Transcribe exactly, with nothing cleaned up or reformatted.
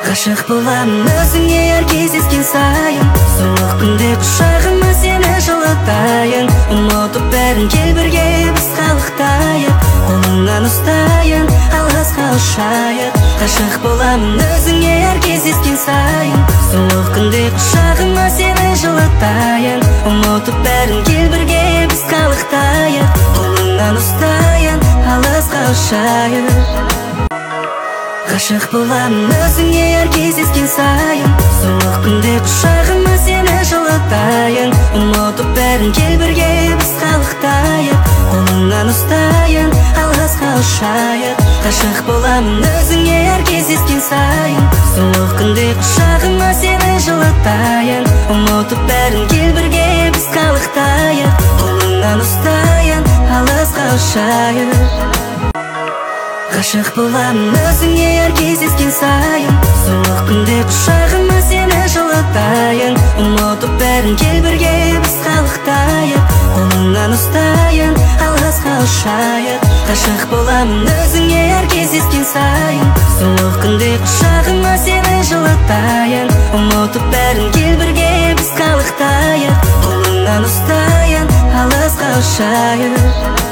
Ғашық боламын өзіңе әр кездескен сайын, суық күнде құшағыма сені жылытайын. Ұмытып бәрін кел бірге біз қалықтайық, қолыңнан ұстайын, алысқа ұшайық. Ғашық боламын өзіңе әр кездескен сайын, суық күнде құшағыма сені жылытайын. Ұмытып бәрін кел бірге біз қалықтайық, қолыңнан ұстайын, алысқа ұшайық. Ғашық боламын өзіңе әр кездескен сайын, суық күнде құшағыма сені жылытайын. Ұмытып бәрін кел бірге біз қалықтайық, қолыңнан ұстайын, алысқа ұшайық. Ғашық боламын өзіңе әр кездескен сайын, суық күнде құшағыма сені жылытайын. Ұмытып бәрін кел бірге біз қалықтайық, қолыңнан ұстайын, алысқа ұшайық. Ғашық боламын өзіңе әр кездескен сайын, суық күнде құшағыма сені жылытайын. Ұмытып бәрін кел бірге біз қалықтайық, қолыңнан ұстайын, алысқа ұшайық. Ғашық боламын өзіңе әр кездескен сайын, суық күнде құшағыма сені жылытайын. Ұмытып бәрін кел бірге біз қалықтайық, қолыңнан ұстайын, алысқа ұшайық.